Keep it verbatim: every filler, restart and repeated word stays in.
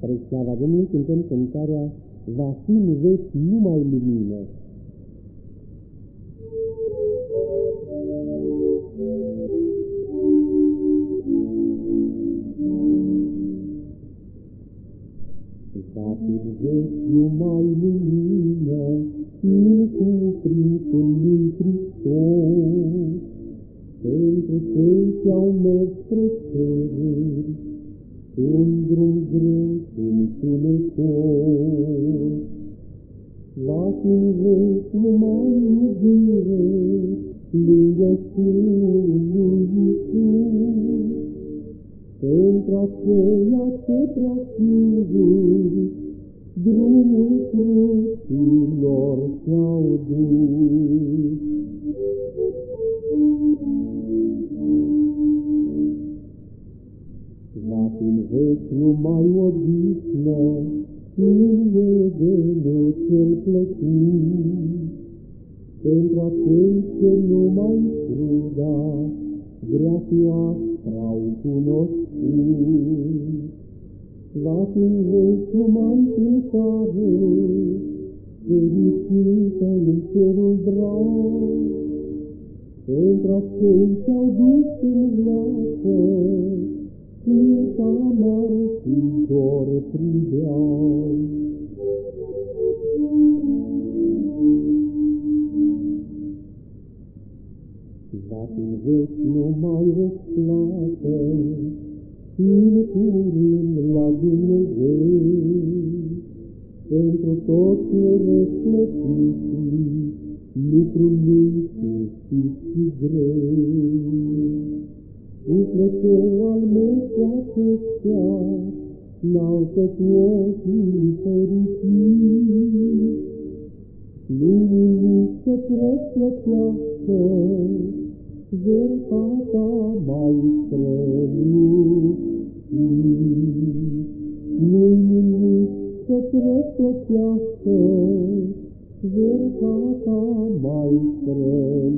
Spre slava Domnului cântăm cântarea Va fi în veci numai lumină. Va fi în veci numai lumină, nu cuprins în lui Hristos, pentru cei ce-au mers spre ceruri, un drum greu și întunecos. Va fi în veci numai iubire, lângă Fiul lui Iisus, pentru aceia ce prea singuri drumul crucilor și-au dus. Va fi în veci numai odihnă, fie de noi cel plăcut, pentru acei ce numai truda grea fi asprau cunoscut. Va fi în veci numai cântare, fericită în cerul drag, pentru acei ce-au dus în viață cânta mare și dor priveau. Va fi în veci numai răsplată, în curând la Dumnezeu, pentru toți răsplătiții lucrul lui cinstit și greu. Sufletul al meu pe acestea, înalță-ți ochii fericit, lumii să-ți răsplătească, jertfa ta mai strălucit. Lumii să-ți răsplătească, jertfa ta mai strălucit.